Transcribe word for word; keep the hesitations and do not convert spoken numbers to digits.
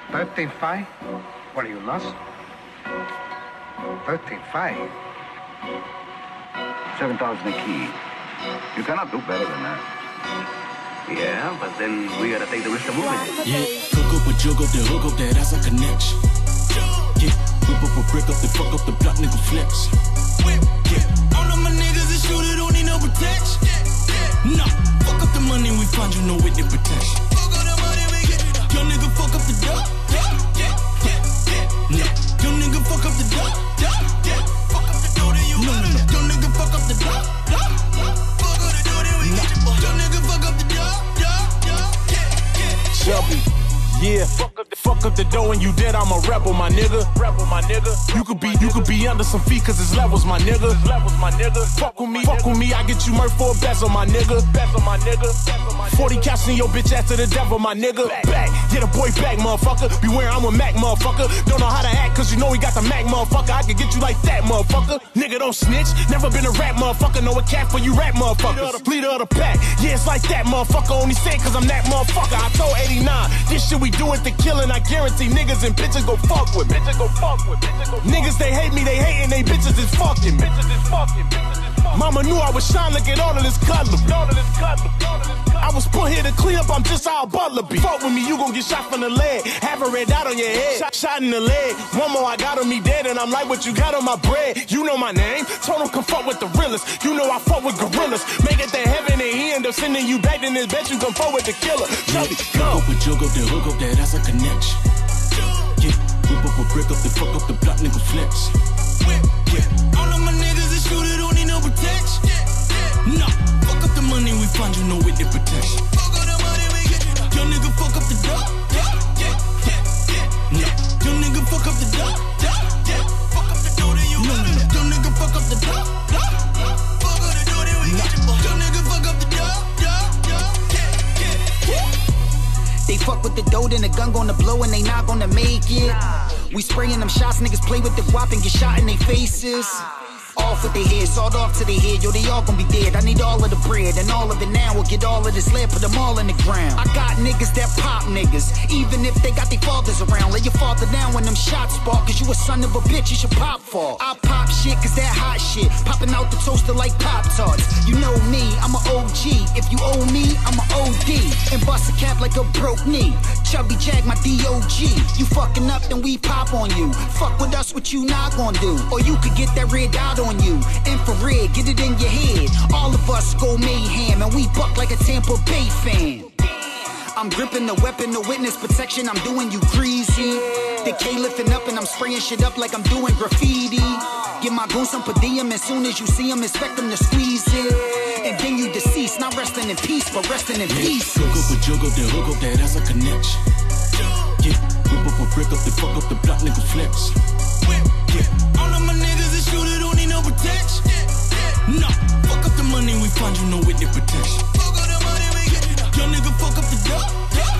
thirteen five? What are you, nuts? thirteen five? seven thousand a key. You cannot do better than that. Yeah, but then we gotta take the risk of moving it. Yeah, cook up a jug up, then hook up that ass a connection. Yeah, whip up a brick up, then fuck up the block, nigga flex. Yeah, all of my niggas is shoot it, don't need no protection. No, fuck up the money we find, you know witness protection. Fuck up the money we get. Young nigga fuck up the dough. No, young nigga fuck up the dough. Fuck up the dough, then you no, no, no. Young nigga fuck up the dough. Fuck up the dough, then we get. Young nigga fuck up the dough. Shelby. Yeah, fuck up, the, fuck up the dough and you dead, I'm a rebel, my nigga. Rebel, my nigga. You could be, you could be under some feet cause it's levels, my nigga. Levels, my nigga. Fuck with me, fuck with me, I get you murked for a bezel, my nigga. Bezel, my nigga. forty caps in your bitch ass to the devil, my nigga. Back, get a boy back, motherfucker. Beware, I'm a Mac, motherfucker. Don't know how to act cause you know we got the Mac, motherfucker. I can get you like that, motherfucker. Nigga, don't snitch. Never been a rap, motherfucker. Know a cat for you rap, motherfucker. Leader of the pack. Yeah, it's like that, motherfucker. Only say it cause I'm that motherfucker. I told eighty-nine, this shit we do it the killing. I guarantee niggas and bitches go fuck with. Bitches go fuck with. Bitches go niggas, they hate me, they hating, they bitches is fucking. Bitches is fucking. Bitches is fucking. Mama knew I was shine, look at all of this cutlery. All of this cutlery. I was put here to clean up, I'm just how a butler be. Fuck with me, you gon' get shot from the leg. Have a red dot on your head, shot, shot in the leg. One more, I got on me dead, and I'm like, what you got on my bread? You know my name, told him come fuck with the realest. You know I fuck with gorillas. Make it to heaven and he end up sending you back, then this bet you come fuck with the killer. Chubby, go. Hook up a jug up, then hook up that, that's a connection. Yeah, whip up a brick up, then fuck up the block, nigga flex. Yeah, all of my niggas is shoot it, don't need no protection. No, fuck up the money we find, you know with the protection. Fuck up the money we get. Young nigga fuck up the dough. No, young nigga fuck up the dough. Fuck up the dough, then you no, no, no. Young nigga fuck up the dough. Fuck up the dough, then we get. Young nigga fuck up the dough. They fuck with the dough, then the gun gonna blow and they not gonna make it. We spraying them shots, niggas play with the guap and get shot in their faces. Off with their head, sawed off to their head, yo, they all gon' be dead. I need all of the bread, and all of it now. We'll get all of this lead, put them all in the ground. I got niggas that pop niggas, even if they got their fathers around. Lay your father down when them shots spark, cause you a son of a bitch, you should pop for. I pop shit, cause that hot shit, popping out the toaster like Pop-Tarts. You know me, I'm a O G. If you owe me, I'm a O D. And bust a cap like a broke knee. Chubby Jack, my D O G. You fucking up, then we pop on you. Fuck with us, what you not gonna do? Or you could get that red dot on you. Infrared, get it in your head. All of us go mayhem, and we buck like a Tampa Bay fan. I'm gripping the weapon, the witness protection, I'm doing you greasy. The K lifting up and I'm spraying shit up like I'm doing graffiti. Get my goon some per diem, as soon as you see him, expect them to squeeze it. And then you deceased, not resting in peace, but resting in peace. Hook up a jug up, then hook up that, that's a connection. Yeah, whip up a brick up, then fuck up the block, nigga flex. Yeah, all of my niggas is shoot it, don't need no protection. No, fuck up the money we find, you know with the protection. Fuck up the money we get. Young nigga fuck up the dough.